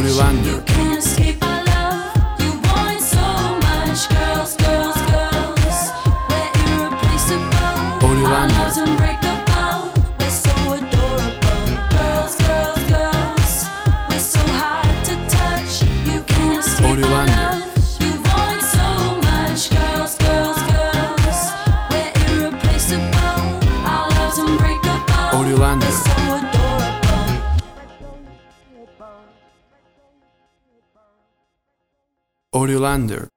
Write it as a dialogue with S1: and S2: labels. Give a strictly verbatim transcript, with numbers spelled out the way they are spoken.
S1: Oriolander.
S2: You can't escape our love. You want it so much. Girls, girls, girls, we're irreplaceable.
S1: Oriolander.
S2: Our love's unbreakable. We're so adorable. Girls, girls, girls, we're so hard to touch. You can't escape
S1: Oriolander.
S2: our love. You want it so much. Girls, girls, girls, we're irreplaceable. Our love's unbreakable.
S1: Oriolander.
S2: We're so adorable.
S1: Oriolander.